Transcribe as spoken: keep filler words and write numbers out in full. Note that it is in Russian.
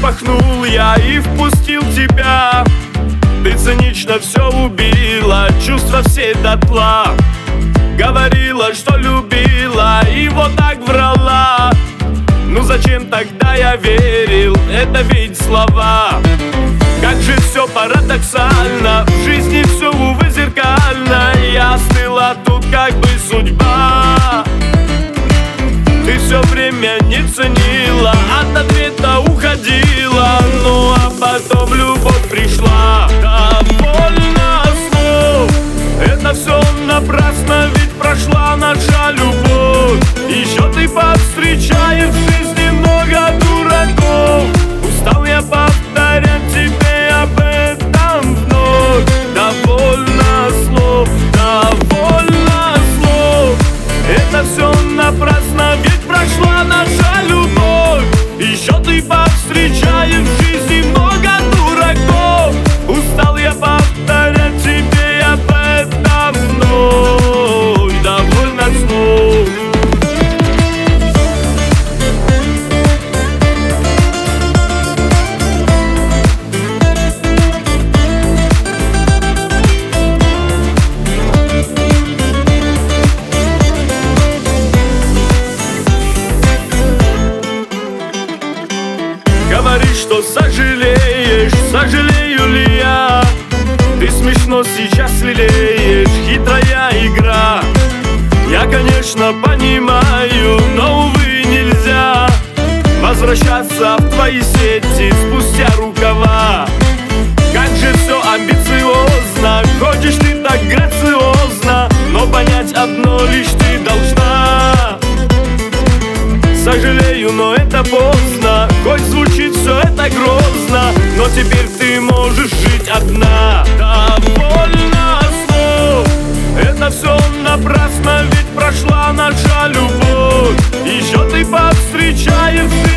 распахнул я и впустил тебя. Ты цинично все убила, чувства все дотла. Говорила, что любила, и вот так врала. Ну зачем тогда я верил, это ведь слова. Как же все парадоксально, в жизни все, увы, зеркально. Я остыла тут как бы судьба. Ты все время не ценила, от ответа уходила. Ну а потом любовь пришла. Довольно слов, это все напрасно, ведь прошла наша любовь. Еще ты повстречаешь в жизни много дураков. Устал я повторять тебе об этом вновь. Довольно слов, довольно слов, это все напрасно, ведь прошла наша любовь. Еще ты повстречаешь в жизни много дураков. Устал я повторять тебе об этом вновь. Довольно слов. Говоришь, что сожалеешь, сожалею ли я? Ты смешно сейчас лелеешь, хитрая игра. Я, конечно, понимаю, но, увы, нельзя возвращаться в твои сети спустя рукава. Как же все амбициозно, ходишь ты так грациозно, но понять одно лишь ты должна. Сожалею, но это поздно, хоть звучит все это грозно, но теперь ты можешь жить одна. Довольно слов, это все напрасно, ведь прошла наша любовь. Еще ты повстречаешь